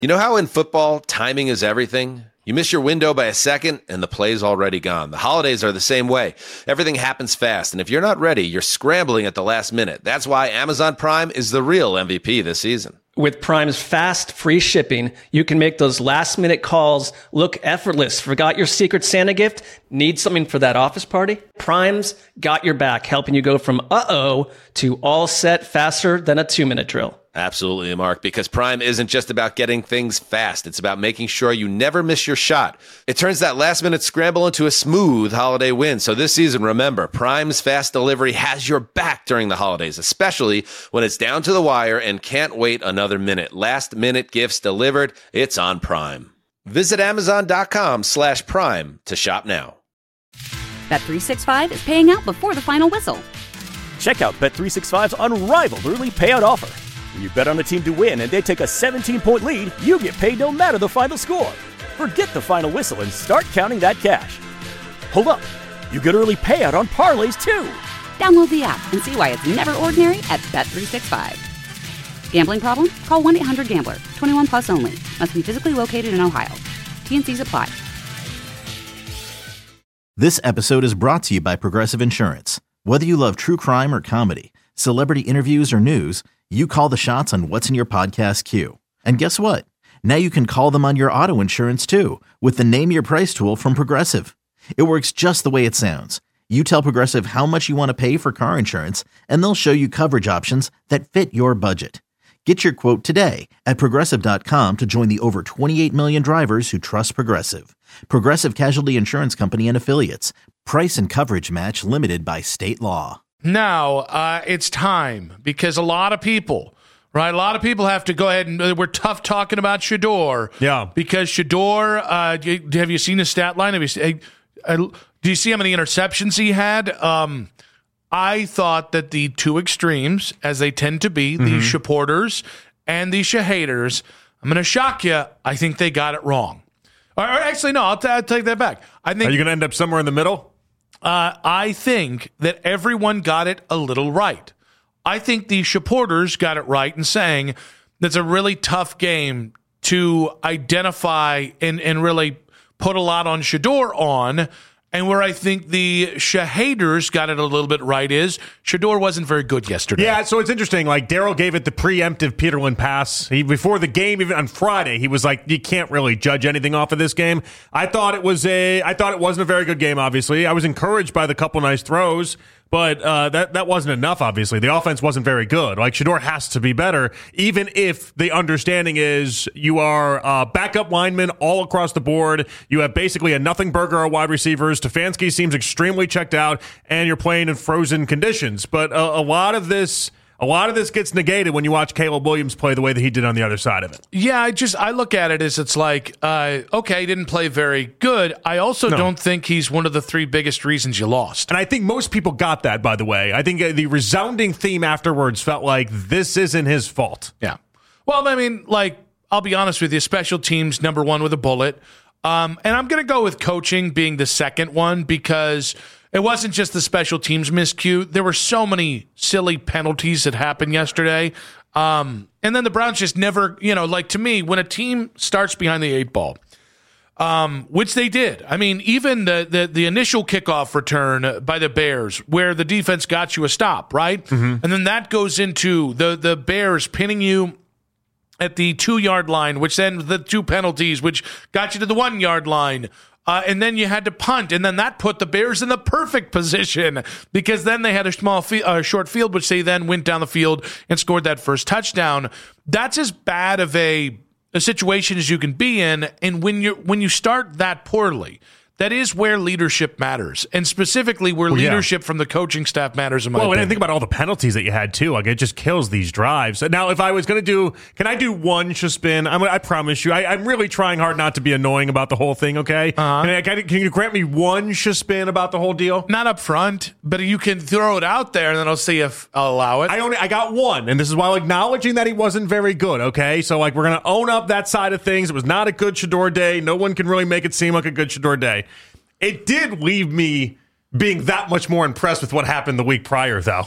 You know how in football, timing is everything? You miss your window by a second, and the play's already gone. The holidays are the same way. Everything happens fast, and if you're not ready, you're scrambling at the last minute. That's why Amazon Prime is the real MVP this season. With Prime's fast, free shipping, you can make those last-minute calls look effortless. Forgot your Secret Santa gift? Need something for that office party? Prime's got your back, helping you go from uh-oh to all set faster than a 2-minute drill. Absolutely, Mark, because Prime isn't just about getting things fast. It's about making sure you never miss your shot. It turns that last-minute scramble into a smooth holiday win. So this season, remember, Prime's fast delivery has your back during the holidays, especially when it's down to the wire and can't wait another minute. Last-minute gifts delivered. It's on Prime. Visit Amazon.com/Prime to shop now. Bet365 is paying out before the final whistle. Check out Bet365's unrivaled early payout offer. When you bet on a team to win and they take a 17-point lead, you get paid no matter the final score. Forget the final whistle and start counting that cash. Hold up. You get early payout on parlays, too. Download the app and see why it's never ordinary at Bet365. Gambling problem? Call 1-800-GAMBLER. 21 plus only. Must be physically located in Ohio. T&Cs apply. This episode is brought to you by Progressive Insurance. Whether you love true crime or comedy, celebrity interviews or news, you call the shots on what's in your podcast queue. And guess what? Now you can call them on your auto insurance too with the Name Your Price tool from Progressive. It works just the way it sounds. You tell Progressive how much you want to pay for car insurance, and they'll show you coverage options that fit your budget. Get your quote today at Progressive.com to join the over 28 million drivers who trust Progressive. Progressive Casualty Insurance Company and Affiliates. Price and coverage match limited by state law. Now, it's time because a lot of people, right? A lot of people have to go ahead and we're tough talking about Shedeur. Yeah. Because Shedeur, have you seen his stat line? Do you see how many interceptions he had? I thought that the two extremes, as they tend to be, the supporters and the haters, I'm going to shock you. I think they got it wrong. Or actually, no, I'll take that back. I think. Are you going to end up somewhere in the middle? I think that everyone got it a little right. I think the supporters got it right in saying that's a really tough game to identify and really put a lot on Shedeur on. And where I think the haters got it a little bit right is Shedeur wasn't very good yesterday. Yeah, so it's interesting. Like, Daryl gave it the preemptive Peterlin pass. Before the game, even on Friday, he was like, you can't really judge anything off of this game. I thought it wasn't a very good game, obviously. I was encouraged by the couple nice throws, but that wasn't enough, obviously. The offense wasn't very good. Like, Shedeur has to be better, even if the understanding is you are backup linemen all across the board. You have basically a nothing burger of wide receivers. Stefanski seems extremely checked out, and you're playing in frozen conditions. But a lot of this gets negated when you watch Caleb Williams play the way that he did on the other side of it. Yeah, I look at it as it's like, okay, he didn't play very good. I also don't think he's one of the three biggest reasons you lost. And I think most people got that, by the way. I think the resounding theme afterwards felt like this isn't his fault. Yeah. Well, I mean, like, I'll be honest with you, special teams, number one with a bullet. And I'm going to go with coaching being the second one because it wasn't just the special teams miscue. There were so many silly penalties that happened yesterday. And then the Browns just never, like, to me, when a team starts behind the 8 ball, which they did. I mean, even the initial kickoff return by the Bears where the defense got you a stop, right? Mm-hmm. And then that goes into the Bears pinning you at the 2-yard line, which then the 2 penalties, which got you to the 1-yard line. And then you had to punt, and then that put the Bears in the perfect position because then they had a short field, which they then went down the field and scored that first touchdown. That's as bad of a situation as you can be in, and when you start that poorly, that is where leadership matters, and specifically where leadership from the coaching staff matters in my opinion. And think about all the penalties that you had, too. Like, it just kills these drives. Now, if I was going to can I do one spin? I promise you. I'm really trying hard not to be annoying about the whole thing, okay? Uh-huh. Can you grant me one spin about the whole deal? Not up front, but you can throw it out there, and then I'll see if I'll allow it. I got one, and this is while acknowledging that he wasn't very good, okay? So, like, we're going to own up that side of things. It was not a good Shedeur day. No one can really make it seem like a good Shedeur day. It did leave me being that much more impressed with what happened the week prior, though.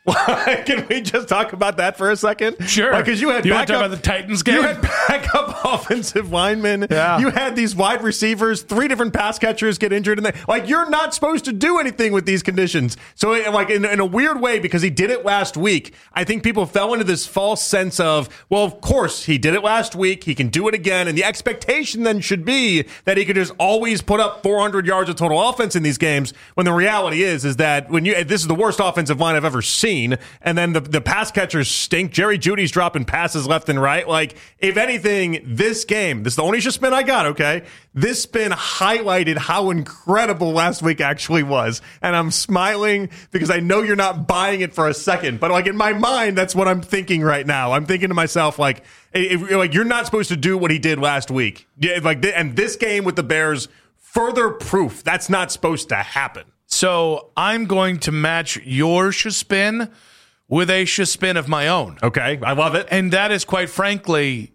Can we just talk about that for a second? Sure. Because you had Do you want to backup, talk about the Titans game? You had backup offensive linemen. Yeah. You had these wide receivers, 3 different pass catchers get injured. You're not supposed to do anything with these conditions. So, in a weird way, because he did it last week, I think people fell into this false sense of, well, of course, he did it last week. He can do it again. And the expectation then should be that he could just always put up 400 yards of total offense in these games, when the reality is that this is the worst offensive line I've ever seen. And then the pass catchers stink. Jerry Jeudy's dropping passes left and right. If anything, this game, this is the only spin I got, okay? This spin highlighted how incredible last week actually was. And I'm smiling because I know you're not buying it for a second. But in my mind, that's what I'm thinking right now. I'm thinking to myself, you're not supposed to do what he did last week. And this game with the Bears, further proof that's not supposed to happen. So I'm going to match your spin with a spin of my own. Okay, I love it. And that is, quite frankly,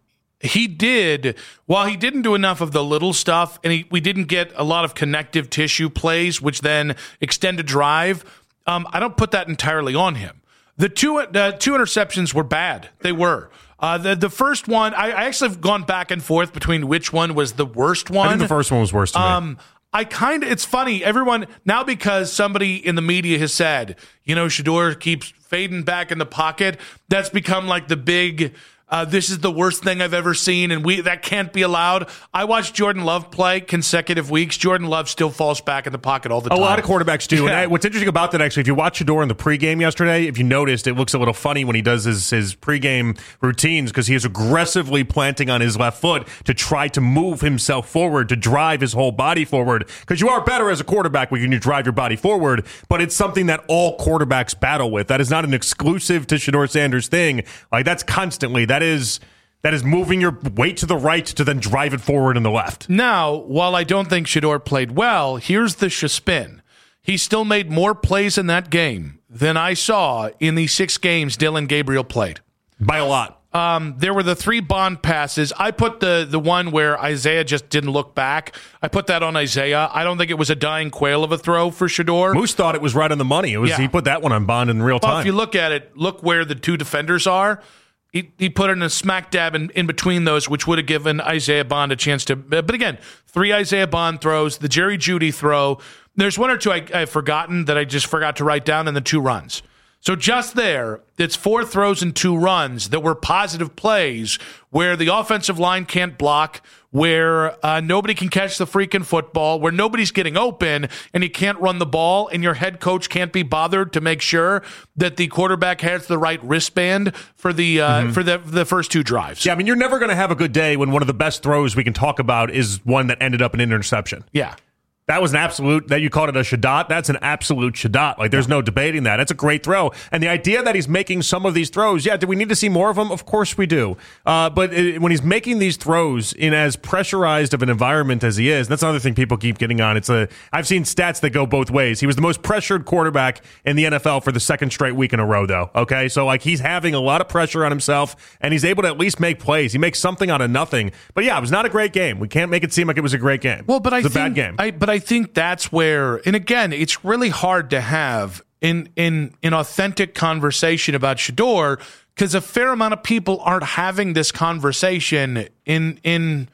while he didn't do enough of the little stuff, and we didn't get a lot of connective tissue plays, which then extend a drive, I don't put that entirely on him. The two interceptions were bad. They were. The first one, I actually have gone back and forth between which one was the worst one. I think the first one was worse to me. It's funny, everyone, now because somebody in the media has said, Shedeur keeps fading back in the pocket, that's become the big, this is the worst thing I've ever seen, and that can't be allowed. I watched Jordan Love play consecutive weeks. Jordan Love still falls back in the pocket all the time. A lot of quarterbacks do. Yeah. And what's interesting about that, actually, if you watch Shedeur in the pregame yesterday, if you noticed, it looks a little funny when he does his pregame routines, because he is aggressively planting on his left foot to try to move himself forward, to drive his whole body forward. Because you are better as a quarterback when you drive your body forward, but it's something that all quarterbacks battle with. That is not an exclusive to Shedeur Sanders thing. That's constantly. That is moving your weight to the right to then drive it forward in the left. Now, while I don't think Shedeur played well, here's the spin. He still made more plays in that game than I saw in the 6 games Dillon Gabriel played. By a lot. There were the 3 Bond passes. I put the one where Isaiah just didn't look back. I put that on Isaiah. I don't think it was a dying quail of a throw for Shedeur. Moose thought it was right on the money. He put that one on Bond in real time. Well, if you look at it, look where the 2 defenders are. He put in a smack dab in between those, which would have given Isaiah Bond a chance to. But again, 3 Isaiah Bond throws, the Jerry Jeudy throw. There's 1 or 2 I've forgotten that I just forgot to write down, and the 2 runs. So just there, it's 4 throws and 2 runs that were positive plays where the offensive line can't block, where nobody can catch the freaking football, where nobody's getting open, and you can't run the ball, and your head coach can't be bothered to make sure that the quarterback has the right wristband for the first 2 drives. Yeah, you're never going to have a good day when one of the best throws we can talk about is one that ended up an interception. Yeah. That was an absolute, that you called it a shadot. That's an absolute shadot. There's no debating that. It's a great throw. And the idea that he's making some of these throws, do we need to see more of them? Of course we do. But when he's making these throws in as pressurized of an environment as he is, that's another thing people keep getting on. I've seen stats that go both ways. He was the most pressured quarterback in the NFL for the 2nd straight week in a row, though. Okay, so he's having a lot of pressure on himself, and he's able to at least make plays. He makes something out of nothing. But it was not a great game. We can't make it seem like it was a great game. Well, but it's a bad game. I think that's where, and again, it's really hard to have in authentic conversation about Shedeur, because a fair amount of people aren't having this conversation in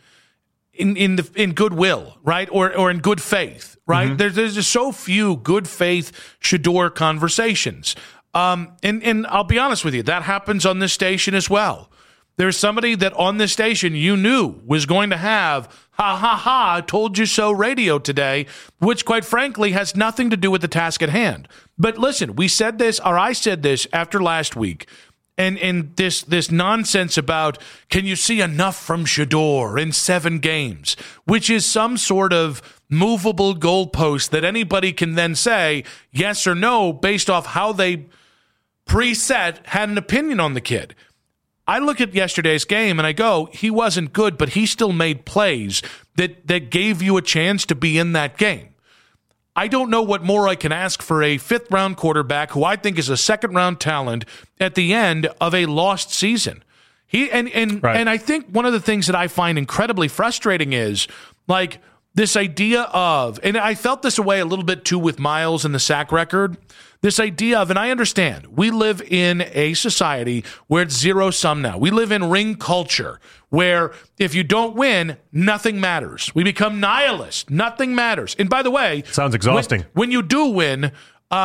goodwill, right, or in good faith, right? Mm-hmm. There's just so few good faith Shedeur conversations, and I'll be honest with you, that happens on this station as well. There's somebody that on this station you knew was going to have ha ha ha told you so radio today, which quite frankly has nothing to do with the task at hand. But listen, I said this after last week, and this nonsense about can you see enough from Shedeur in 7 games, which is some sort of movable goalpost that anybody can then say yes or no based off how they preset had an opinion on the kid. I look at yesterday's game and I go, he wasn't good, but he still made plays that gave you a chance to be in that game. I don't know what more I can ask for a 5th-round quarterback who I think is a 2nd-round talent at the end of a lost season. And I think one of the things that I find incredibly frustrating is, this idea of, and I felt this away a little bit too with Miles and the sack record, this idea of, and I understand, we live in a society where it's zero-sum now. We live in ring culture where if you don't win, nothing matters. We become nihilists. Nothing matters. And by the way, sounds exhausting. When you do win,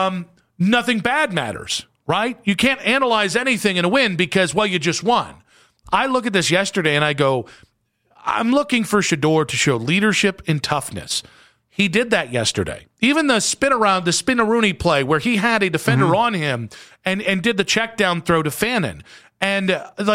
nothing bad matters, right? You can't analyze anything in a win because, well, you just won. I look at this yesterday and I go, I'm looking for Shedeur to show leadership and toughness. He did that yesterday. Even the spin-a-rooney play where he had a defender on him and did the check down throw to Fannin. And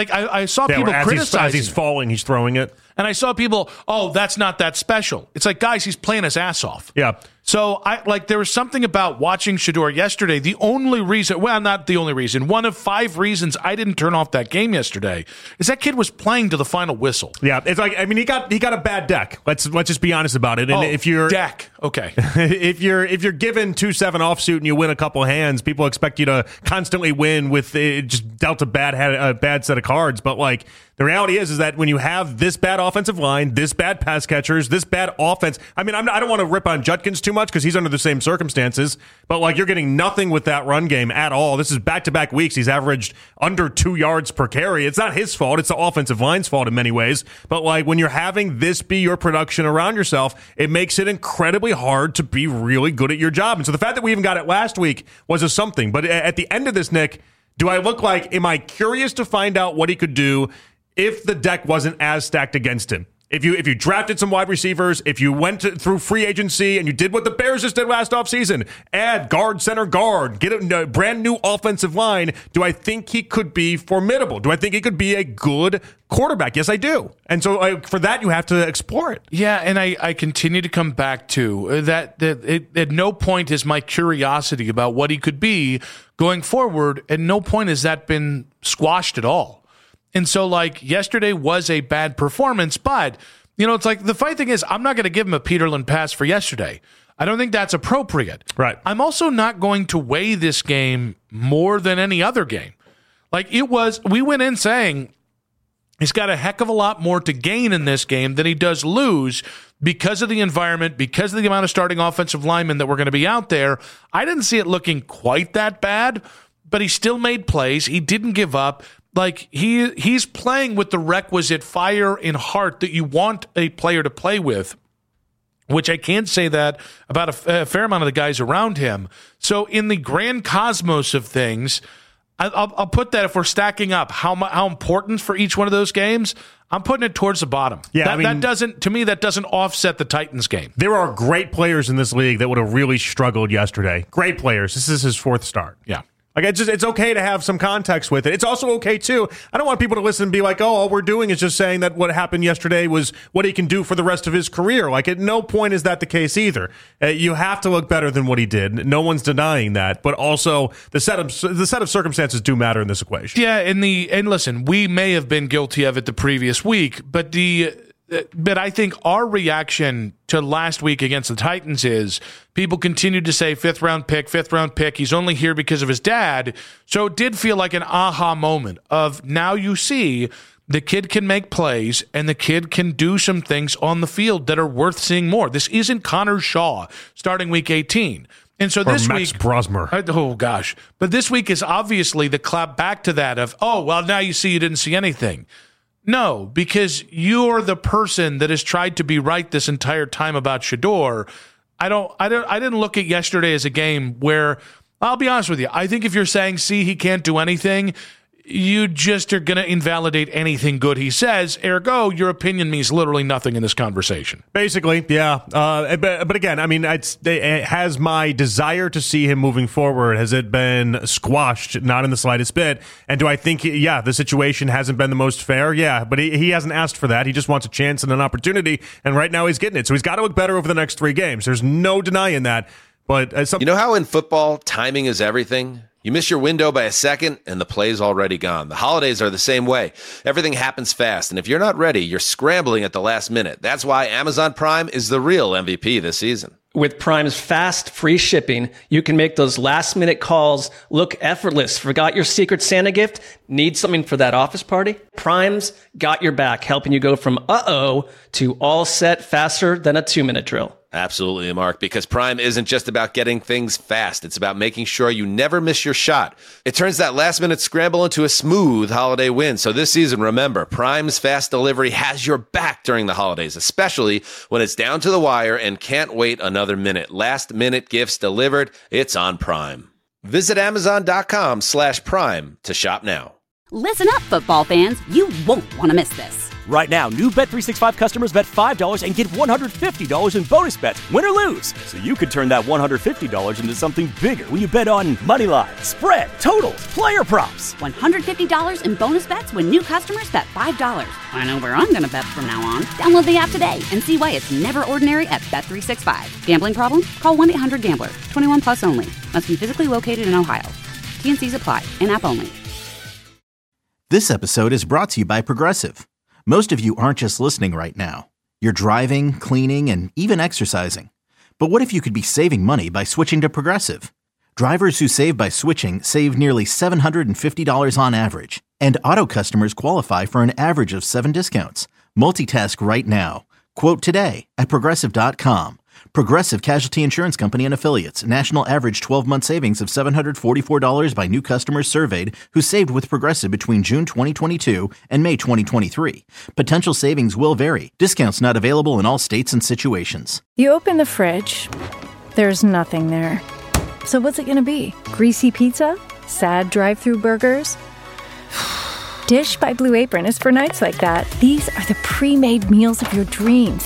I saw people criticizing. As he's falling, he's throwing it. And I saw people, that's not that special. It's like, guys, he's playing his ass off. Yeah. So there was something about watching Shedeur yesterday. The only reason, well, not the only reason, one of 5 reasons I didn't turn off that game yesterday is that kid was playing to the final whistle. Yeah, it's like, I mean, he got a bad deck. Let's just be honest about it. And if you're deck, okay, if you're given 2-7 offsuit and you win a couple hands, people expect you to constantly win with just dealt a bad set of cards. But like, the reality is that when you have this bad offensive line, this bad pass catchers, this bad offense, I mean, I don't want to rip on Judkins too much because he's under the same circumstances, but like, you're getting nothing with that run game at all. This is back-to-back weeks. He's averaged under 2 yards per carry. It's not his fault. It's the offensive line's fault in many ways. But like, when you're having this be your production around yourself, it makes it incredibly hard to be really good at your job. And so the fact that we even got it last week was a something. But at the end of this, Nick, do I look like, am I curious to find out what he could do if the deck wasn't as stacked against him? If you drafted some wide receivers, if you went through free agency and you did what the Bears just did last offseason, add guard, center, guard, get a brand new offensive line, do I think he could be formidable? Do I think he could be a good quarterback? Yes, I do. And so for that, you have to explore it. Yeah, and I continue to come back to that at no point is my curiosity about what he could be going forward, at no point has that been squashed at all. And so, like, yesterday was a bad performance, but, it's like the funny thing is I'm not going to give him a Peterlin pass for yesterday. I don't think that's appropriate. Right. I'm also not going to weigh this game more than any other game. Like, we went in saying he's got a heck of a lot more to gain in this game than he does lose because of the environment, because of the amount of starting offensive linemen that were going to be out there. I didn't see it looking quite that bad, but he still made plays. He didn't give up. Like, he's playing with the requisite fire and heart that you want a player to play with, which I can't say that about a fair amount of the guys around him. So in the grand cosmos of things, I'll put that, if we're stacking up how important for each one of those games, I'm putting it towards the bottom. Yeah, that doesn't offset the Titans game. There are great players in this league that would have really struggled yesterday. Great players. This is his 4th start. Yeah. Like, it's okay to have some context with it. It's also okay, too. I don't want people to listen and be like, all we're doing is just saying that what happened yesterday was what he can do for the rest of his career. Like, at no point is that the case either. You have to look better than what he did. No one's denying that. But also, the set of circumstances do matter in this equation. Yeah, and listen, we may have been guilty of it the previous week, but I think our reaction to last week against the Titans is people continued to say 5th round pick. He's only here because of his dad. So it did feel like an aha moment of, now you see the kid can make plays and the kid can do some things on the field that are worth seeing more. This isn't Connor Shaw starting week 18. And so this Max week, Brosmer. Oh gosh. But this week is obviously the clap back to that of, now you see you didn't see anything. No, because you're the person that has tried to be right this entire time about Shedeur. I didn't look at yesterday as a game where, I'll be honest with you, I think if you're saying, see, he can't do anything, you just are going to invalidate anything good he says. Ergo, your opinion means literally nothing in this conversation. Basically, yeah. But again, I mean, has my desire to see him moving forward, has it been squashed? Not in the slightest bit. And do I think, the situation hasn't been the most fair? Yeah, but he hasn't asked for that. He just wants a chance and an opportunity. And right now he's getting it. So he's got to look better over the next 3 games. There's no denying that. But you know how in football, timing is everything? You miss your window by a second, and the play's already gone. The holidays are the same way. Everything happens fast, and if you're not ready, you're scrambling at the last minute. That's why Amazon Prime is the real MVP this season. With Prime's fast, free shipping, you can make those last-minute calls look effortless. Forgot your Secret Santa gift? Need something for that office party? Prime's got your back, helping you go from uh-oh to all set faster than a 2-minute drill. Absolutely, Mark, because Prime isn't just about getting things fast. It's about making sure you never miss your shot. It turns that last-minute scramble into a smooth holiday win. So this season, remember, Prime's fast delivery has your back during the holidays, especially when it's down to the wire and can't wait another minute. Last-minute gifts delivered, it's on Prime. Visit Amazon.com/Prime to shop now. Listen up, football fans. You won't want to miss this. Right now, new Bet365 customers bet $5 and get $150 in bonus bets, win or lose. So you could turn that $150 into something bigger when you bet on money line, spread, totals, player props. $150 in bonus bets when new customers bet $5. I know where I'm going to bet from now on. Download the app today and see why it's never ordinary at Bet365. Gambling problem? Call 1-800-GAMBLER. 21 plus only. Must be physically located in Ohio. T&Cs apply. In-app only. This episode is brought to you by Progressive. Most of you aren't just listening right now. You're driving, cleaning, and even exercising. But what if you could be saving money by switching to Progressive? Drivers who save by switching save nearly $750 on average. And auto customers qualify for an average of 7 discounts. Multitask right now. Quote today at Progressive.com. Progressive Casualty Insurance Company and Affiliates. National average 12-month savings of $744 by new customers surveyed who saved with Progressive between June 2022 and May 2023. Potential savings will vary. Discounts not available in all states and situations. You open the fridge. There's nothing there. So what's it going to be? Greasy pizza? Sad drive-thru burgers? Dish by Blue Apron is for nights like that. These are the pre-made meals of your dreams.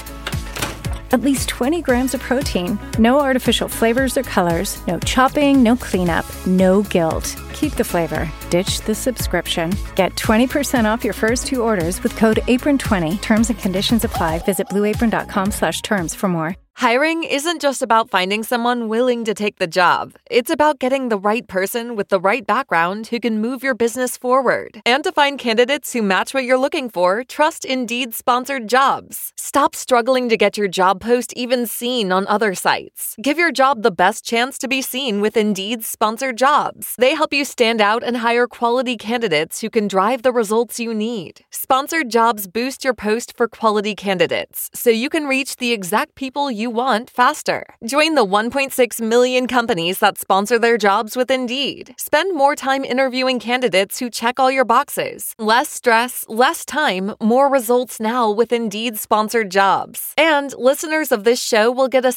At least 20 grams of protein, no artificial flavors or colors, no chopping, no cleanup, no guilt. Keep the flavor. Ditch the subscription. Get 20% off your first 2 orders with code APRON20. Terms and conditions apply. Visit blueapron.com/terms for more. Hiring isn't just about finding someone willing to take the job. It's about getting the right person with the right background who can move your business forward. And to find candidates who match what you're looking for, trust Indeed-sponsored jobs. Stop struggling to get your job post even seen on other sites. Give your job the best chance to be seen with Indeed-sponsored jobs. They help you stand out and hire quality candidates who can drive the results you need. Sponsored jobs boost your post for quality candidates, so you can reach the exact people you want faster. Join the 1.6 million companies that sponsor their jobs with Indeed. Spend more time interviewing candidates who check all your boxes. Less stress, less time, more results now with Indeed-sponsored jobs. And listeners of this show will get a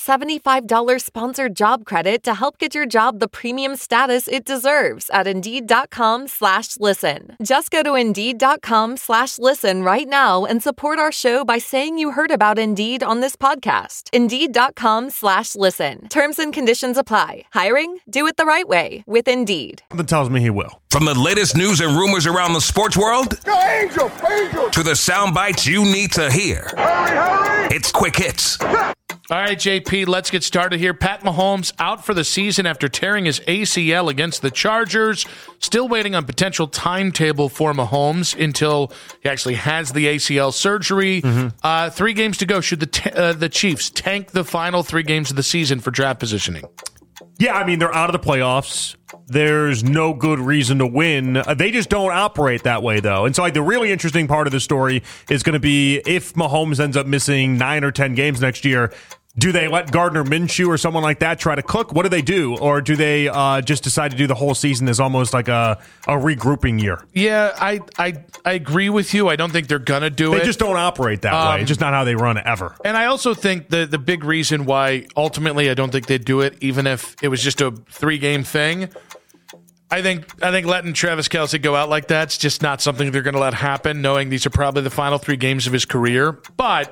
$75 sponsored job credit to help get your job the premium status it deserves at Indeed.com/listen. Just go to Indeed.com/listen right now and support our show by saying you heard about Indeed on this podcast. Indeed.com/listen. Terms and conditions apply. Hiring? Do it the right way with Indeed. That tells me he will. From the latest news and rumors around the sports world Go Angel, Angel. to the sound bites you need to hear. Hurry, hurry. It's Quick Hits. All right, JP, let's get started here. Pat Mahomes out for the season after tearing his ACL against the Chargers. Still waiting on potential timetable for Mahomes until he actually has the ACL surgery. 3 games to go. Should the Chiefs tank the final 3 games of the season for draft positioning? Yeah, I mean, they're out of the playoffs. There's no good reason to win. They just don't operate that way, though. And so the really interesting part of the story is going to be if Mahomes ends up missing 9 or 10 games next year, do they let Gardner Minshew or someone like that try to cook? What do they do? Or do they just decide to do the whole season as almost like a regrouping year? Yeah, I agree with you. I don't think they're going to do it. They just don't operate that way. It's just not how they run ever. And I also think the big reason why ultimately I don't think they'd do it, even if it was just a 3-game thing, I think letting Travis Kelce go out like that's just not something they're going to let happen, knowing these are probably the final 3 games of his career. But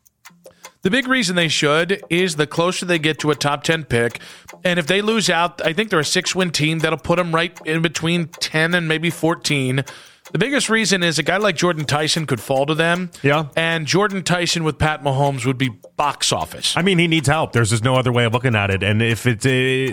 the big reason they should is the closer they get to a top 10 pick. And if they lose out, I think they're a 6-win team. That'll put them right in between 10 and maybe 14. The biggest reason is a guy like Jordan Tyson could fall to them. Yeah. And Jordan Tyson with Pat Mahomes would be box office. I mean, he needs help. There's just no other way of looking at it. And if it's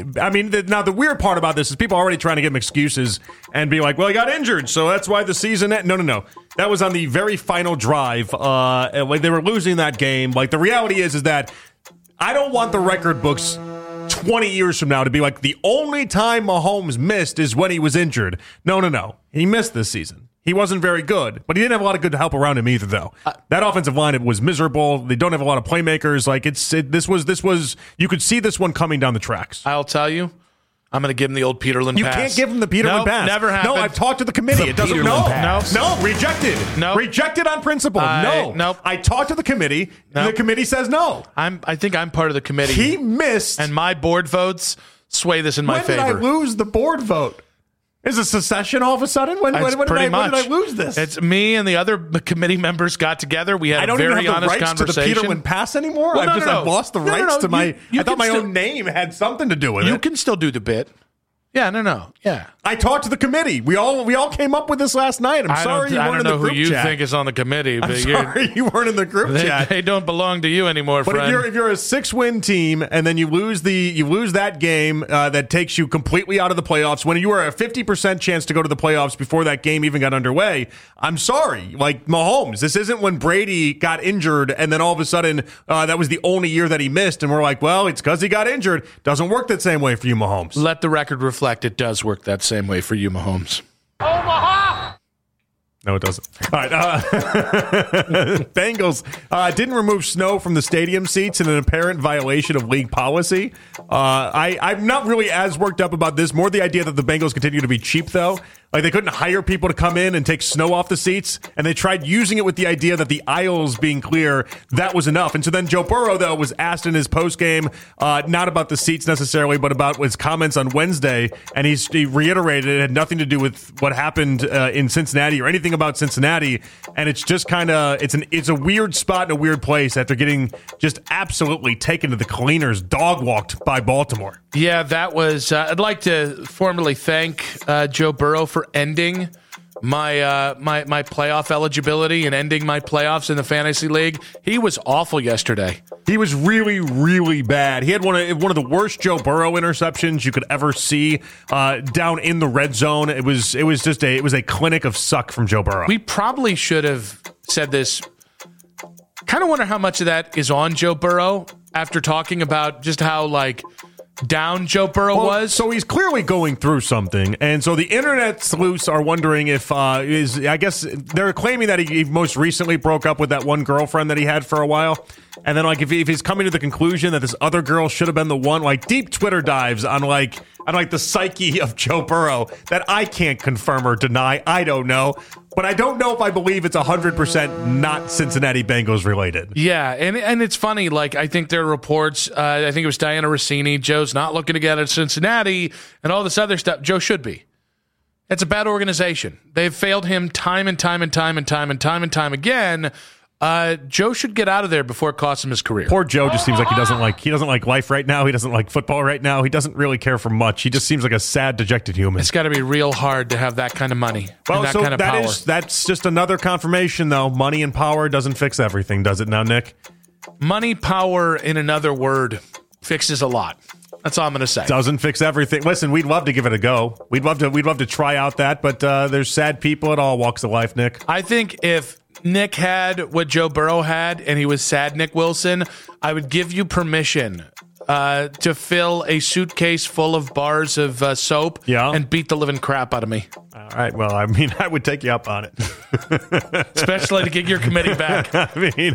now the weird part about this is people are already trying to give him excuses and be like, well, he got injured, so that's why the season No. That was on the very final drive. Like they were losing that game. Like the reality is that I don't want the record books 20 years from now to be like the only time Mahomes missed is when he was injured. No. He missed this season. He wasn't very good, but he didn't have a lot of good help around him either, though. That offensive line was miserable. They don't have a lot of playmakers. Like this was. You could see this one coming down the tracks. I'll tell you, I'm going to give him the old Peterlin pass. You can't give him the Peterlin pass. Never happened. No, I've talked to the committee. It doesn't. No, rejected. No, rejected on principle. No. I talked to the committee. No. The committee says no. I think I'm part of the committee. He missed, and my board votes sway this in my favor. When did I lose the board vote? Is it secession all of a sudden? When did I lose this? It's me and the other committee members got together. We had a very honest conversation. I don't even have the rights to the Peterlin pass anymore? Well, I've lost the rights to my... I thought my own name had something to do with it. You can still do the bit. Yeah, yeah. I talked to the committee. We all came up with this last night. I'm sorry you weren't in the group chat. I don't know who you think is on the committee. But I'm sorry you weren't in the group chat. They don't belong to you anymore, but friend. But if you're a 6-win team and then you lose that game that takes you completely out of the playoffs, when you were a 50% chance to go to the playoffs before that game even got underway, I'm sorry. Like Mahomes, this isn't when Brady got injured and then all of a sudden that was the only year that he missed, and we're like, well, it's because he got injured. Doesn't work that same way for you, Mahomes. Let the record reflect it does work that same way for you, Mahomes. Omaha! No, it doesn't. All right. Bengals didn't remove snow from the stadium seats in an apparent violation of league policy. I'm not really as worked up about this. More the idea that the Bengals continue to be cheap, though. Like, they couldn't hire people to come in and take snow off the seats, and they tried using it with the idea that the aisles being clear, that was enough. And so then Joe Burrow, though, was asked in his postgame, not about the seats necessarily, but about his comments on Wednesday, and he reiterated it had nothing to do with what happened in Cincinnati or anything about Cincinnati, and it's just kind of, it's a weird spot in a weird place after getting just absolutely taken to the cleaners, dog walked by Baltimore. Yeah, that was, I'd like to formally thank Joe Burrow for ending my my playoff eligibility and ending my playoffs in the fantasy league. He was awful yesterday. He was really, really bad. He had one of the worst Joe Burrow interceptions you could ever see down in the red zone. It was a clinic of suck from Joe Burrow. We probably should have said this. Kind of wonder how much of that is on Joe Burrow after talking about just how down Joe Burrow was. So he's clearly going through something, and so the internet sleuths are wondering if I guess they're claiming that he most recently broke up with that one girlfriend that he had for a while, and then if he's coming to the conclusion that this other girl should have been the one, deep Twitter dives on the psyche of Joe Burrow that I can't confirm or deny. I don't know. But I don't know if I believe it's 100% not Cincinnati Bengals related. Yeah, and it's funny. I think there are reports. I think it was Diana Rossini. Joe's not looking to get at Cincinnati, and all this other stuff. Joe should be. It's a bad organization. They've failed him time and time again. Joe should get out of there before it costs him his career. Poor Joe just seems like he doesn't like life right now. He doesn't like football right now. He doesn't really care for much. He just seems like a sad, dejected human. It's got to be real hard to have that kind of money and that kind of power. That's just another confirmation, though. Money and power doesn't fix everything, does it now, Nick? Money, power, in another word, fixes a lot. That's all I'm going to say. Doesn't fix everything. Listen, we'd love to give it a go. We'd love to try out that, but there's sad people at all walks of life, Nick. I think if Nick had what Joe Burrow had and he was sad Nick Wilson, I would give you permission to fill a suitcase full of bars of soap and beat the living crap out of me. All right. Well, I mean, I would take you up on it. Especially to get your committee back. I mean,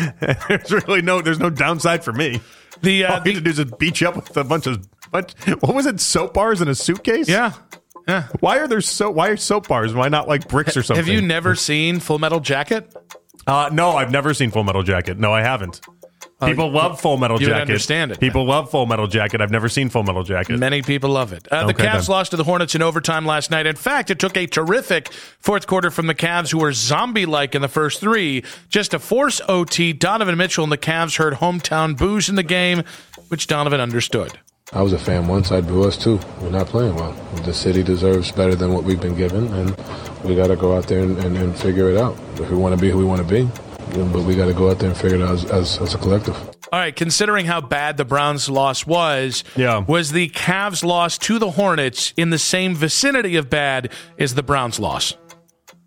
there's no downside for me. All you need to do is just beat you up with a bunch what was it, soap bars in a suitcase? Yeah. Why are soap bars? Why not bricks or something? Have you never seen Full Metal Jacket? No, I've never seen Full Metal Jacket. No, I haven't. People love Full Metal Jacket. You understand it. People love Full Metal Jacket. I've never seen Full Metal Jacket. Many people love it. The Cavs lost to the Hornets in overtime last night. In fact, it took a terrific fourth quarter from the Cavs, who were zombie-like in the first three, just to force OT. Donovan Mitchell and the Cavs heard hometown boos in the game, which Donovan understood. I was a fan once. I'd boo us too. We're not playing well. The city deserves better than what we've been given, and we got to go out there and figure it out. If we want to be who we want to be, but we got to go out there and figure it out as a collective. All right, considering how bad the Browns' loss was the Cavs' loss to the Hornets in the same vicinity of bad as the Browns' loss?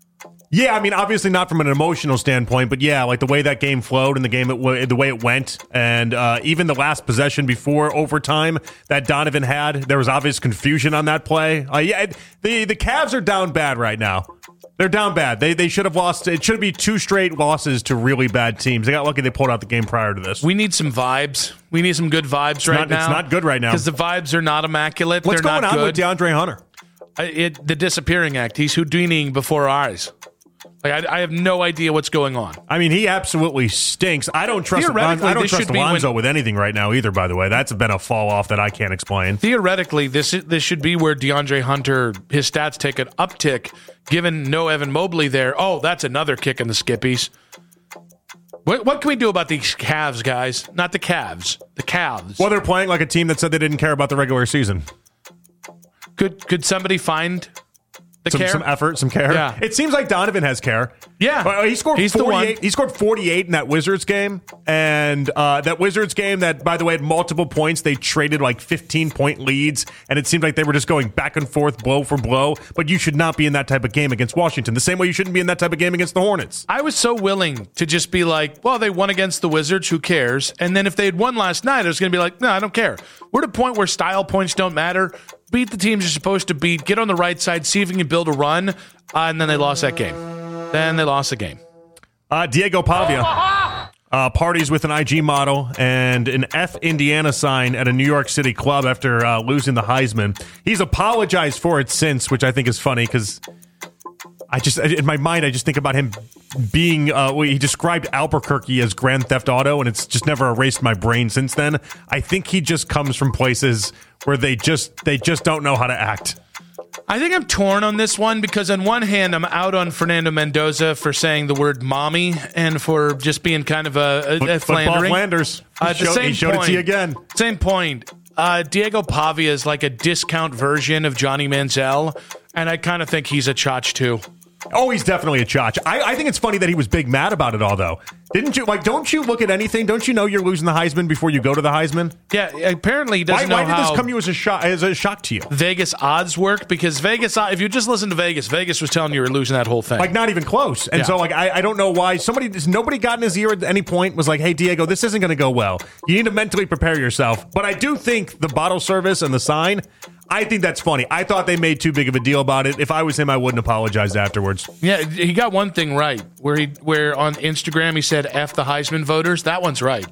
Yeah, I mean, obviously not from an emotional standpoint, but yeah, like the way that game flowed and the way it went, and even the last possession before overtime that Donovan had, there was obvious confusion on that play. The Cavs are down bad right now. They're down bad. They should have lost. It should be 2 straight losses to really bad teams. They got lucky they pulled out the game prior to this. We need some vibes. We need some good vibes now. It's not good right now. Because the vibes are not immaculate. What's They're going not on good. with DeAndre Hunter? The disappearing act. He's Houdiniing before our eyes. Like I have no idea what's going on. I mean, he absolutely stinks. I don't trust Lonzo with anything right now either, by the way. That's been a fall off that I can't explain. Theoretically, this should be where DeAndre Hunter, his stats take an uptick, given no Evan Mobley there. Oh, that's another kick in the skippies. What can we do about these Cavs, guys? Not the Cavs. The Cavs. Well, they're playing like a team that said they didn't care about the regular season. Could somebody find some effort, some care? Yeah. It seems like Donovan has care. Yeah. He scored 48. He scored 48 in that Wizards game. And that Wizards game that, by the way, at multiple points, they traded like 15-point leads. And it seemed like they were just going back and forth, blow for blow. But you should not be in that type of game against Washington. The same way you shouldn't be in that type of game against the Hornets. I was so willing to just be like, well, they won against the Wizards. Who cares? And then if they had won last night, I was going to be like, no, I don't care. We're at a point where style points don't matter. Beat the teams you're supposed to beat. Get on the right side. See if you can build a run. And then they lost that game. Diego Pavia parties with an IG model and an F Indiana sign at a New York City club after losing the Heisman. He's apologized for it since, which I think is funny because in my mind, I just think about him being, he described Albuquerque as Grand Theft Auto, and it's just never erased my brain since then. I think he just comes from places where they just don't know how to act. I think I'm torn on this one because on one hand, I'm out on Fernando Mendoza for saying the word mommy and for just being kind of a Football Flanders. He showed it to you again. Same point. Diego Pavia is like a discount version of Johnny Manziel, and I kind of think he's a chotch too. Oh, he's definitely a chotch. I think it's funny that he was big mad about it all, though. Didn't you? Like, don't you look at anything? Don't you know you're losing the Heisman before you go to the Heisman? Yeah, apparently he doesn't know how. Why did this come as a shock to you? Vegas odds work because Vegas, if you just listen to Vegas was telling you were losing that whole thing. Like, not even close. And so, like, I don't know why. Nobody got in his ear at any point was like, hey, Diego, this isn't going to go well. You need to mentally prepare yourself. But I do think the bottle service and the sign, I think that's funny. I thought they made too big of a deal about it. If I was him, I wouldn't apologize afterwards. Yeah, he got one thing right, where on Instagram he said F the Heisman voters. That one's right.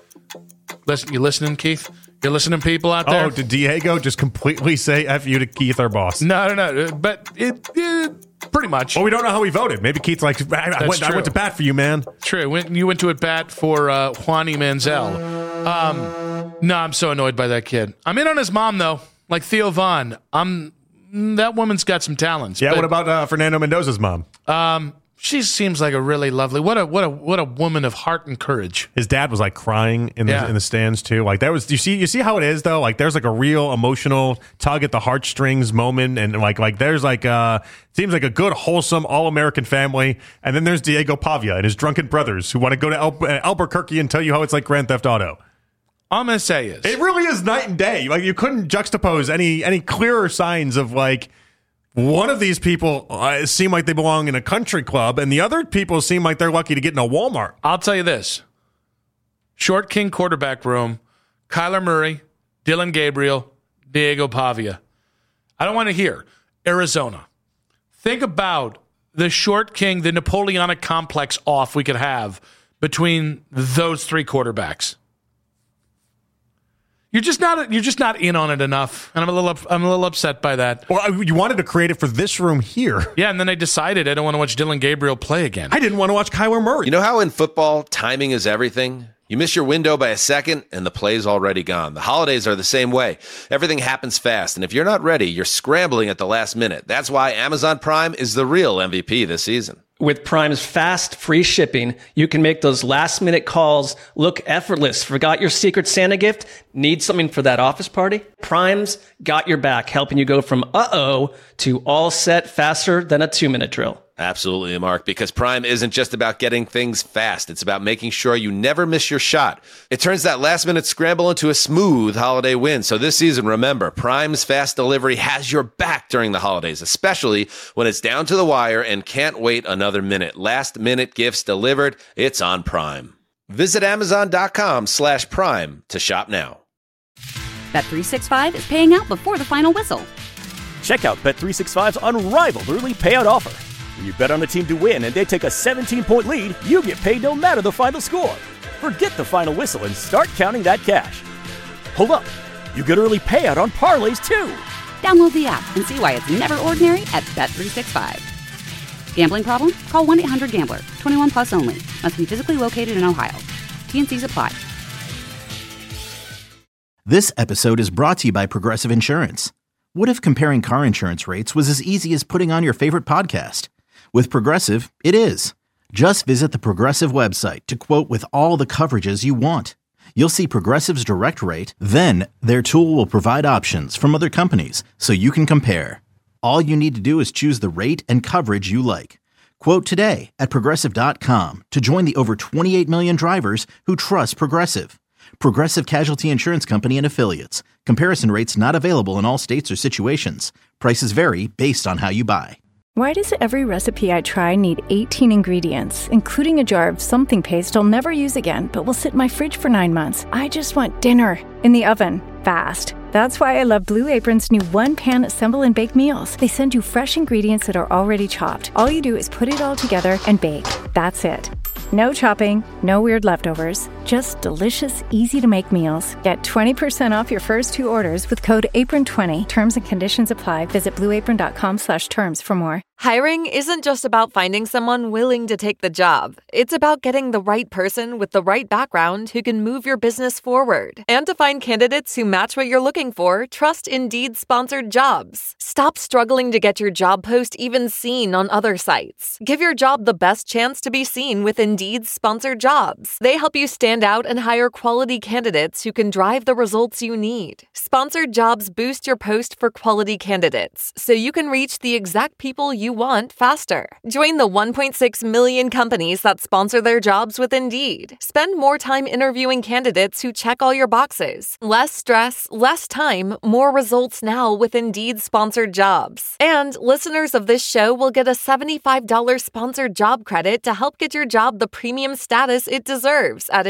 You listening, Keith? You're listening, people out there? Oh, did Diego just completely say F you to Keith, our boss? No. But it pretty much. Well, we don't know how he voted. Maybe Keith's like, I went to bat for you, man. True. You went to a bat for Juani Manziel. No, I'm so annoyed by that kid. I'm in on his mom, though. Like Theo Vaughn. That woman's got some talents. Yeah, what about Fernando Mendoza's mom? She seems like a really lovely. What a woman of heart and courage. His dad was like crying in the stands too. Like that was you see how it is though. Like there's like a real emotional tug at the heartstrings moment, and like there's like seems like a good wholesome all-American family, and then there's Diego Pavia and his drunken brothers who want to go to Albuquerque and tell you how it's like Grand Theft Auto. All I'm gonna say is it really is night and day. Like you couldn't juxtapose any clearer signs of like. One of these people seem like they belong in a country club, and the other people seem like they're lucky to get in a Walmart. I'll tell you this. Short King quarterback room, Kyler Murray, Dylan Gabriel, Diego Pavia. I don't want to hear Arizona. Think about the Short King, the Napoleonic complex off we could have between those three quarterbacks. You're just not in on it enough, and I'm a little upset by that. Well, you wanted to create it for this room here. Yeah, and then I decided I don't want to watch Dylan Gabriel play again. I didn't want to watch Kyler Murray. You know how in football, timing is everything? You miss your window by a second, and the play's already gone. The holidays are the same way. Everything happens fast, and if you're not ready, you're scrambling at the last minute. That's why Amazon Prime is the real MVP this season. With Prime's fast, free shipping, you can make those last-minute calls look effortless. Forgot your Secret Santa gift? Need something for that office party? Prime's got your back, helping you go from uh-oh to all set faster than a 2-minute drill. Absolutely, Mark, because Prime isn't just about getting things fast. It's about making sure you never miss your shot. It turns that last-minute scramble into a smooth holiday win. So this season, remember, Prime's fast delivery has your back during the holidays, especially when it's down to the wire and can't wait another minute. Last-minute gifts delivered, it's on Prime. Visit Amazon.com/Prime to shop now. Bet365 is paying out before the final whistle. Check out Bet365's unrivaled early payout offer. When you bet on a team to win and they take a 17-point lead, you get paid no matter the final score. Forget the final whistle and start counting that cash. Hold up. You get early payout on parlays, too. Download the app and see why it's never ordinary at Bet365. Gambling problem? Call 1-800-GAMBLER. 21 plus only. Must be physically located in Ohio. T&Cs apply. This episode is brought to you by Progressive Insurance. What if comparing car insurance rates was as easy as putting on your favorite podcast? With Progressive, it is. Just visit the Progressive website to quote with all the coverages you want. You'll see Progressive's direct rate, then their tool will provide options from other companies so you can compare. All you need to do is choose the rate and coverage you like. Quote today at Progressive.com to join the over 28 million drivers who trust Progressive. Progressive Casualty Insurance Company and Affiliates. Comparison rates not available in all states or situations. Prices vary based on how you buy. Why does every recipe I try need 18 ingredients, including a jar of something paste I'll never use again, but will sit in my fridge for 9 months? I just want dinner in the oven, fast. That's why I love Blue Apron's new one-pan assemble and bake meals. They send you fresh ingredients that are already chopped. All you do is put it all together and bake. That's it. No chopping, no weird leftovers, just delicious, easy-to-make meals. Get 20% off your first 2 orders with code APRON20. Terms and conditions apply. Visit blueapron.com/terms for more. Hiring isn't just about finding someone willing to take the job. It's about getting the right person with the right background who can move your business forward. And to find candidates who match what you're looking for, trust Indeed sponsored jobs. Stop struggling to get your job post even seen on other sites. Give your job the best chance to be seen with Indeed sponsored jobs. They help you stand out and hire quality candidates who can drive the results you need. Sponsored jobs boost your post for quality candidates, so you can reach the exact people you want faster. Join the 1.6 million companies that sponsor their jobs with Indeed. Spend more time interviewing candidates who check all your boxes. Less stress, less time, more results now with Indeed sponsored jobs. And listeners of this show will get a $75 sponsored job credit to help get your job the premium status it deserves at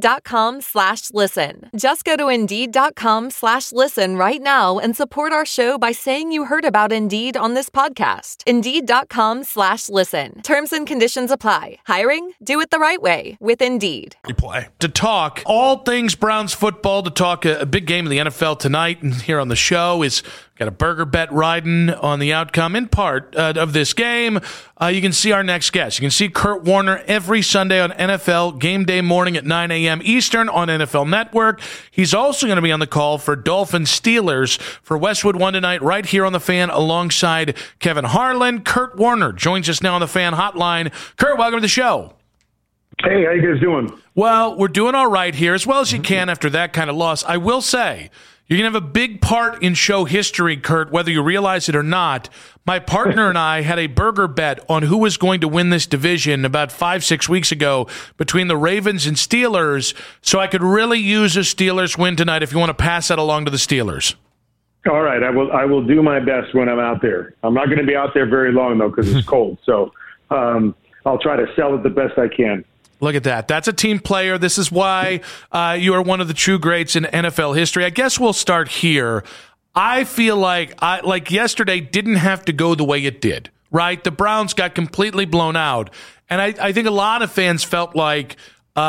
Indeed.com/listen. Just go to Indeed.com/listen right now and support our show by saying you heard about Indeed on this podcast. Indeed.com/listen. Terms and conditions apply. Hiring? Do it the right way with Indeed. Play. To talk all things Browns football, to talk a big game of the NFL tonight, and here on the show is got a burger bet riding on the outcome in part of this game. You can see our next guest. You can see Kurt Warner every Sunday on NFL Game Day morning at 9 a.m. Eastern on NFL Network. He's also going to be on the call for Dolphins Steelers for Westwood One tonight right here on The Fan alongside Kevin Harlan. Kurt Warner joins us now on the Fan Hotline. Kurt, welcome to the show. Hey, how you guys doing? Well, we're doing all right here, as well as you can after that kind of loss. I will say, you're going to have a big part in show history, Kurt, whether you realize it or not. My partner and I had a burger bet on who was going to win this division about 5-6 weeks ago between the Ravens and Steelers, so I could really use a Steelers win tonight if you want to pass that along to the Steelers. All right, I will do my best when I'm out there. I'm not going to be out there very long, though, because it's cold. So I'll try to sell it the best I can. Look at that. That's a team player. This is why you are one of the true greats in NFL history. I guess we'll start here. I feel like yesterday didn't have to go the way it did, right? The Browns got completely blown out. And I think a lot of fans felt like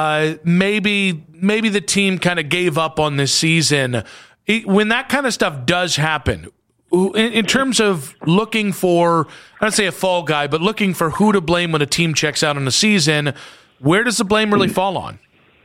maybe the team kind of gave up on this season. When that kind of stuff does happen, in terms of looking for, I don't say a fall guy, but looking for who to blame when a team checks out in the season, where does the blame really fall on?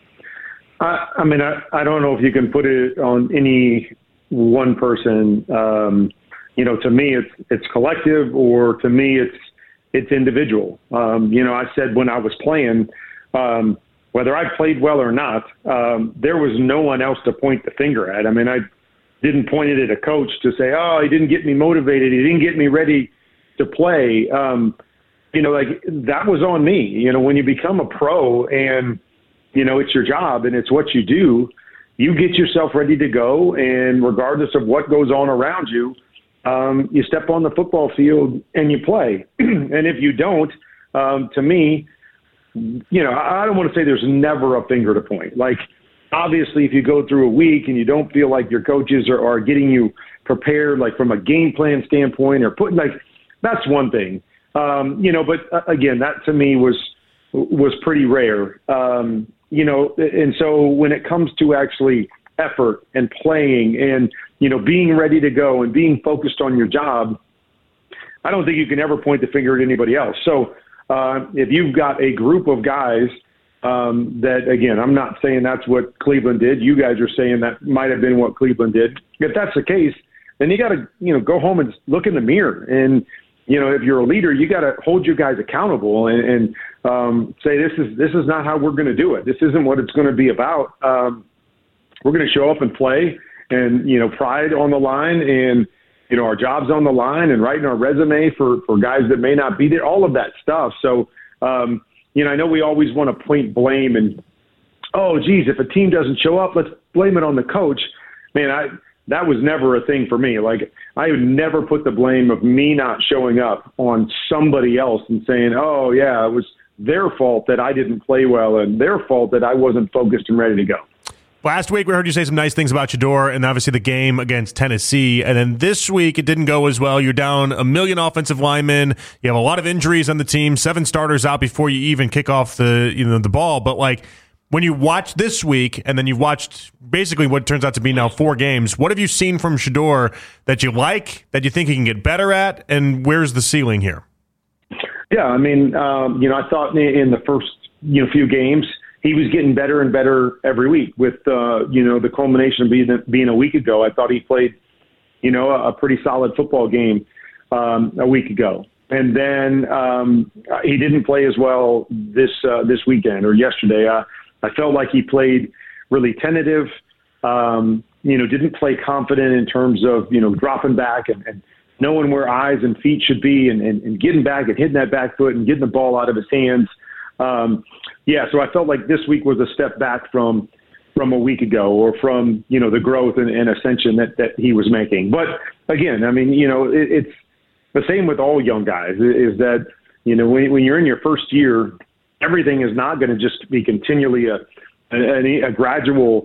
I mean, I don't know if you can put it on any one person. To me, it's collective, or to me, it's individual. I said when I was playing, whether I played well or not, there was no one else to point the finger at. I mean, I didn't point it at a coach to say, oh, he didn't get me motivated. He didn't get me ready to play. like that was on me. When you become a pro and, it's your job and it's what you do, you get yourself ready to go. And regardless of what goes on around you, you step on the football field and you play. And if you don't, to me, I don't want to say there's never a finger to point. Like, obviously, if you go through a week and you don't feel like your coaches are getting you prepared, like from a game plan standpoint or putting that's one thing. But again, that to me was pretty rare. And so when it comes to actually effort and playing and, being ready to go and being focused on your job, I don't think you can ever point the finger at anybody else. So if you've got a group of guys that, again, I'm not saying that's what Cleveland did. You guys are saying that might have been what Cleveland did. If that's the case, then you got to, go home and look in the mirror. And, if you're a leader, you got to hold your guys accountable and say, this is not how we're going to do it. This isn't what it's going to be about. We're going to show up and play and, pride on the line and, our jobs on the line and writing our resume for guys that may not be there, all of that stuff. So, I know we always want to point blame and, oh, geez, if a team doesn't show up, let's blame it on the coach. Man, that was never a thing for me. Like, I would never put the blame of me not showing up on somebody else and saying, oh, yeah, it was their fault that I didn't play well and their fault that I wasn't focused and ready to go. Last week, we heard you say some nice things about Shedeur and obviously the game against Tennessee. And then this week, it didn't go as well. You're down 1 million offensive linemen. You have a lot of injuries on the team, 7 starters out before you even kick off the ball. But, when you watch this week and then you've watched basically what turns out to be now 4 games, what have you seen from Shedeur that you like, that you think he can get better at, and where's the ceiling here? Yeah, I mean, I thought in the first few games, he was getting better and better every week with, the culmination of being a week ago. I thought he played, a pretty solid football game a week ago. And then he didn't play as well this weekend or yesterday. I felt like he played really tentative, didn't play confident in terms of, dropping back and knowing where eyes and feet should be and getting back and hitting that back foot and getting the ball out of his hands. So I felt like this week was a step back from a week ago or from, the growth and ascension that he was making. But again, I mean, it's the same with all young guys is that, when you're in your first year, everything is not going to just be continually a gradual,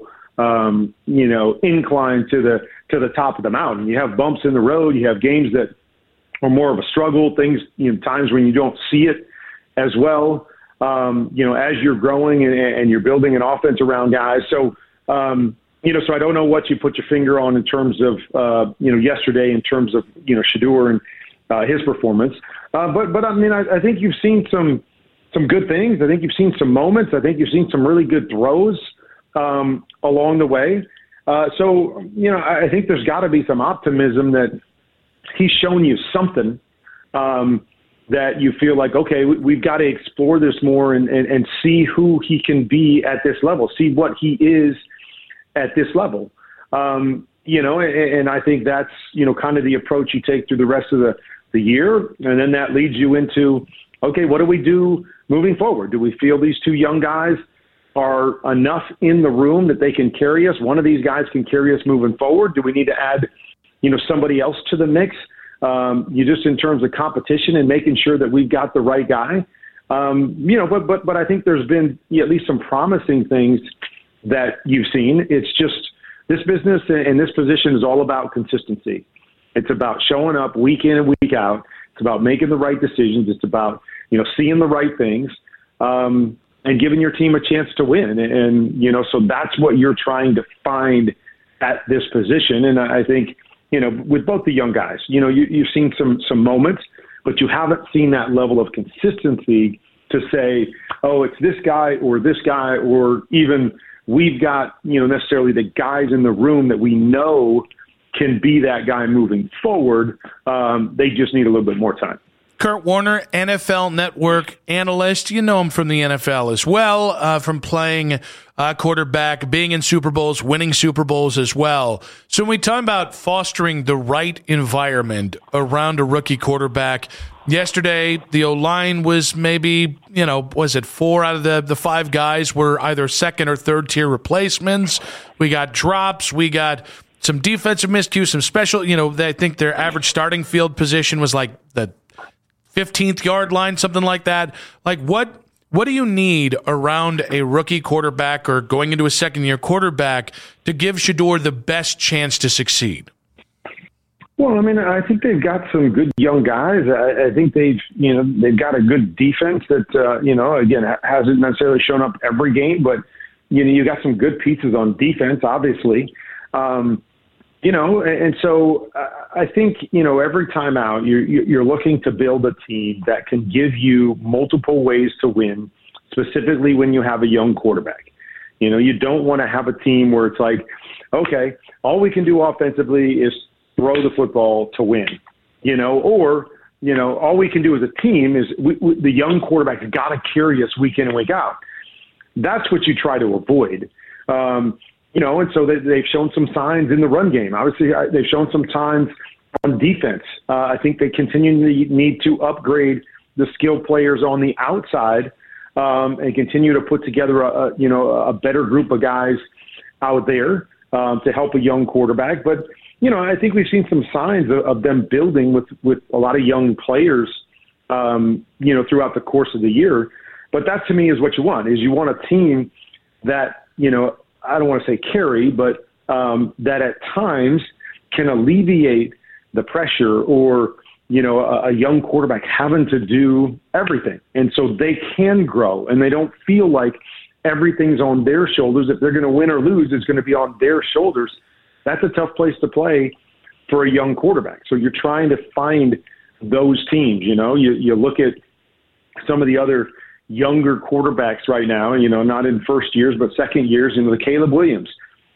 incline to the top of the mountain. You have bumps in the road. You have games that are more of a struggle, things, times when you don't see it as well, as you're growing and you're building an offense around guys. So, so I don't know what you put your finger on in terms of, yesterday in terms of, Shedeur and his performance. But I mean, I think you've seen some good things. I think you've seen some moments. I think you've seen some really good throws along the way. So, I think there's got to be some optimism that he's shown you something that you feel like, okay, we've got to explore this more and see who he can be at this level, see what he is at this level. And I think that's, kind of the approach you take through the rest of the year. And then that leads you into, okay, what do we do moving forward? Do we feel these 2 young guys are enough in the room that they can carry us? One of these guys can carry us moving forward. Do we need to add, somebody else to the mix? Just in terms of competition and making sure that we've got the right guy. But I think there's been at least some promising things that you've seen. It's just this business and this position is all about consistency. It's about showing up week in and week out. It's about making the right decisions. It's about, seeing the right things, and giving your team a chance to win. And, so that's what you're trying to find at this position. And I think, with both the young guys, you've seen some moments, but you haven't seen that level of consistency to say, oh, it's this guy, or even we've got, necessarily the guys in the room that we know can be that guy moving forward. They just need a little bit more time. Kurt Warner, NFL Network analyst. You know him from the NFL as well, from playing quarterback, being in Super Bowls, winning Super Bowls as well. So when we talk about fostering the right environment around a rookie quarterback, yesterday the O-line was maybe, was it 4 out of the 5 guys were either second or third tier replacements. We got drops. We got some defensive miscues, some special, I think their average starting field position was like the 15th yard line, something like that. Like what do you need around a rookie quarterback or going into a second-year quarterback to give Shedeur the best chance to succeed? Well, I think they've got some good young guys. I think they've got a good defense that, again, hasn't necessarily shown up every game, but, you got some good pieces on defense, obviously. And so I think, every time out, you're looking to build a team that can give you multiple ways to win, specifically when you have a young quarterback. You don't want to have a team where it's like, okay, all we can do offensively is throw the football to win, or all we can do as a team is the young quarterback's got to carry us week in and week out. That's what you try to avoid. And so they've shown some signs in the run game. Obviously, they've shown some signs on defense. I think they continually need to upgrade the skilled players on the outside and continue to put together a better group of guys out there to help a young quarterback. But, I think we've seen some signs of them building with a lot of young players, throughout the course of the year. But that, to me, is what you want, is you want a team that, I don't want to say carry, but that at times can alleviate the pressure or, a young quarterback having to do everything. And so they can grow and they don't feel like everything's on their shoulders. If they're going to win or lose, it's going to be on their shoulders. That's a tough place to play for a young quarterback. So you're trying to find those teams. You look at some of the other younger quarterbacks right now, not in first years, but second years, the Caleb Williams,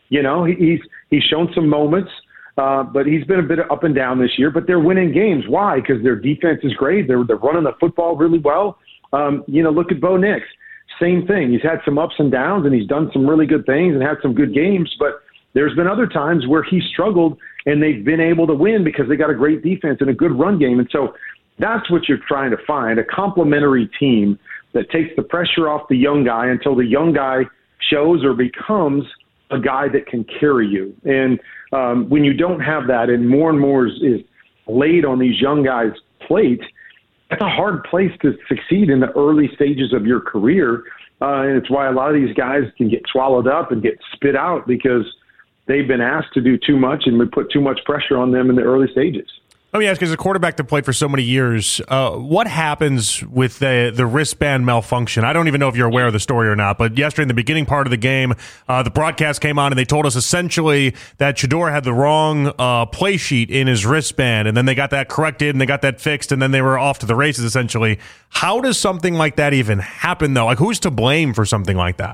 he's shown some moments, but he's been a bit up and down this year, but they're winning games. Why? Because their defense is great. They're running the football really well. Look at Bo Nix, same thing. He's had some ups and downs and he's done some really good things and had some good games, but there's been other times where he struggled and they've been able to win because they got a great defense and a good run game. And so that's what you're trying to find, a complementary team that takes the pressure off the young guy until the young guy shows or becomes a guy that can carry you. And when you don't have that and more is laid on these young guys' plate, that's a hard place to succeed in the early stages of your career. And it's why a lot of these guys can get swallowed up and get spit out because they've been asked to do too much and we put too much pressure on them in the early stages. Let me ask, as a quarterback that played for so many years, what happens with the wristband malfunction? I don't even know if you're aware of the story or not, but yesterday in the beginning part of the game, the broadcast came on and they told us essentially that Shedeur had the wrong play sheet in his wristband, and then they got that corrected and they got that fixed, and then they were off to the races essentially. How does something like that even happen, though? Like, who's to blame for something like that?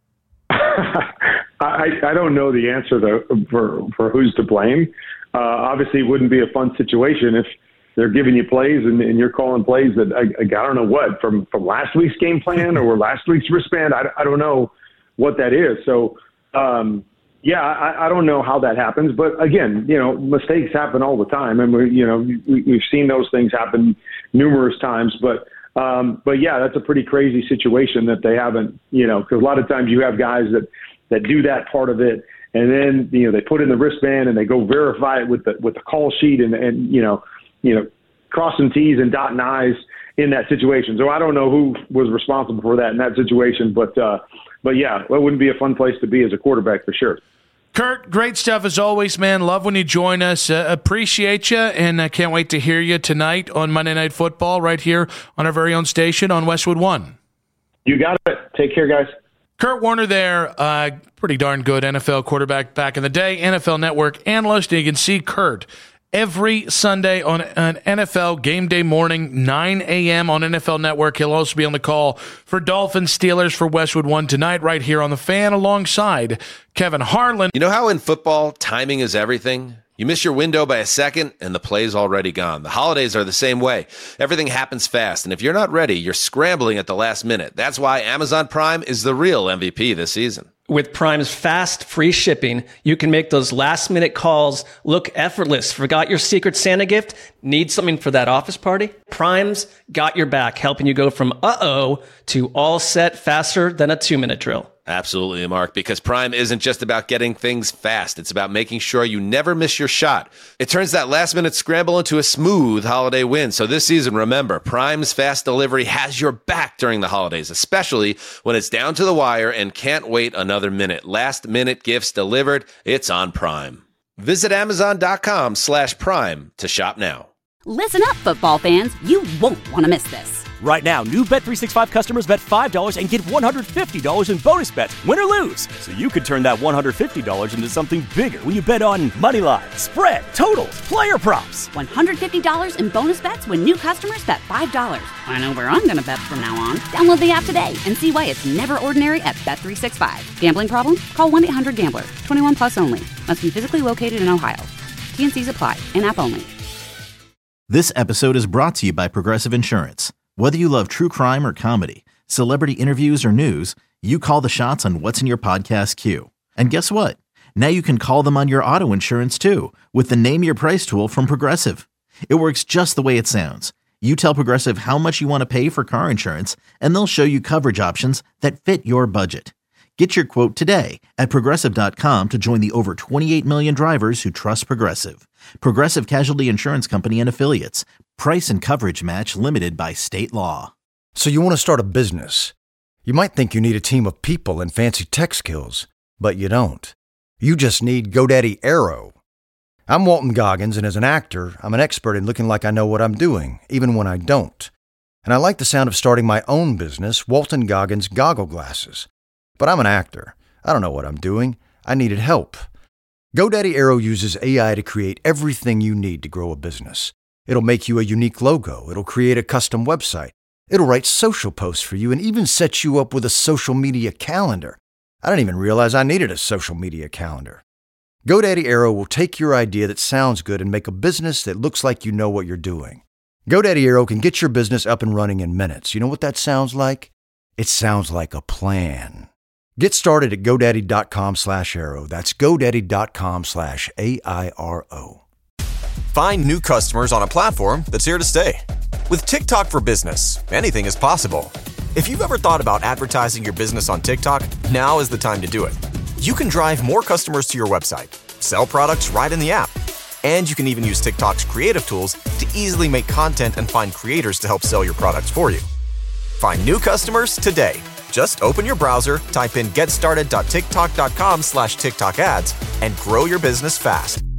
I don't know the answer for who's to blame. Obviously, it wouldn't be a fun situation if they're giving you plays and you're calling plays that I don't know what from last week's game plan or last week's wristband. I don't know what that is. So, I don't know how that happens. But again, mistakes happen all the time, and we've seen those things happen numerous times. But yeah, that's a pretty crazy situation that they haven't. Because a lot of times you have guys that do that part of it. And then, they put in the wristband and they go verify it with the call sheet and crossing T's and dotting I's in that situation. So I don't know who was responsible for that in that situation, but yeah, it wouldn't be a fun place to be as a quarterback for sure. Kurt, great stuff as always, man. Love when you join us. Appreciate you, and I can't wait to hear you tonight on Monday Night Football right here on our very own station on Westwood One. You got it. Take care, guys. Kurt Warner there, pretty darn good NFL quarterback back in the day, NFL Network analyst. And you can see Kurt every Sunday on an NFL game day morning, 9 a.m. on NFL Network. He'll also be on the call for Dolphins Steelers for Westwood One tonight right here on The Fan alongside Kevin Harlan. You know how in football, timing is everything? You miss your window by a second, and the play's already gone. The holidays are the same way. Everything happens fast, and if you're not ready, you're scrambling at the last minute. That's why Amazon Prime is the real MVP this season. With Prime's fast, free shipping, you can make those last-minute calls look effortless. Forgot your Secret Santa gift? Need something for that office party? Prime's got your back, helping you go from uh-oh to all set faster than a 2-minute drill. Absolutely, Mark, because Prime isn't just about getting things fast. It's about making sure you never miss your shot. It turns that last-minute scramble into a smooth holiday win. So this season, remember, Prime's fast delivery has your back during the holidays, especially when it's down to the wire and can't wait another minute. Last-minute gifts delivered, it's on Prime. Visit Amazon.com/Prime to shop now. Listen up, football fans. You won't want to miss this. Right now, new Bet365 customers bet $5 and get $150 in bonus bets, win or lose. So you could turn that $150 into something bigger when you bet on money line, spread, totals, player props. $150 in bonus bets when new customers bet $5. I know where I'm going to bet from now on. Download the app today and see why it's never ordinary at Bet365. Gambling problem? Call 1-800-GAMBLER. 21 plus only. Must be physically located in Ohio. T&Cs apply. In-app only. This episode is brought to you by Progressive Insurance. Whether you love true crime or comedy, celebrity interviews or news, you call the shots on what's in your podcast queue. And guess what? Now you can call them on your auto insurance too with the Name Your Price tool from Progressive. It works just the way it sounds. You tell Progressive how much you want to pay for car insurance, and they'll show you coverage options that fit your budget. Get your quote today at Progressive.com to join the over 28 million drivers who trust Progressive. Progressive Casualty Insurance Company and Affiliates. Price and coverage match limited by state law. So you want to start a business. You might think you need a team of people and fancy tech skills, but you don't. You just need GoDaddy Aero. I'm Walton Goggins, and as an actor, I'm an expert in looking like I know what I'm doing, even when I don't. And I like the sound of starting my own business, Walton Goggins Goggle Glasses. But I'm an actor. I don't know what I'm doing. I needed help. GoDaddy Aero uses AI to create everything you need to grow a business. It'll make you a unique logo. It'll create a custom website. It'll write social posts for you and even set you up with a social media calendar. I didn't even realize I needed a social media calendar. GoDaddy Aero will take your idea that sounds good and make a business that looks like you know what you're doing. GoDaddy Aero can get your business up and running in minutes. You know what that sounds like? It sounds like a plan. Get started at GoDaddy.com/Aero. That's GoDaddy.com/AIRO. Find new customers on a platform that's here to stay. With TikTok for Business, anything is possible. If you've ever thought about advertising your business on TikTok, now is the time to do it. You can drive more customers to your website, sell products right in the app, and you can even use TikTok's creative tools to easily make content and find creators to help sell your products for you. Find new customers today. Just open your browser, type in getstarted.tiktok.com/TikTok ads, and grow your business fast.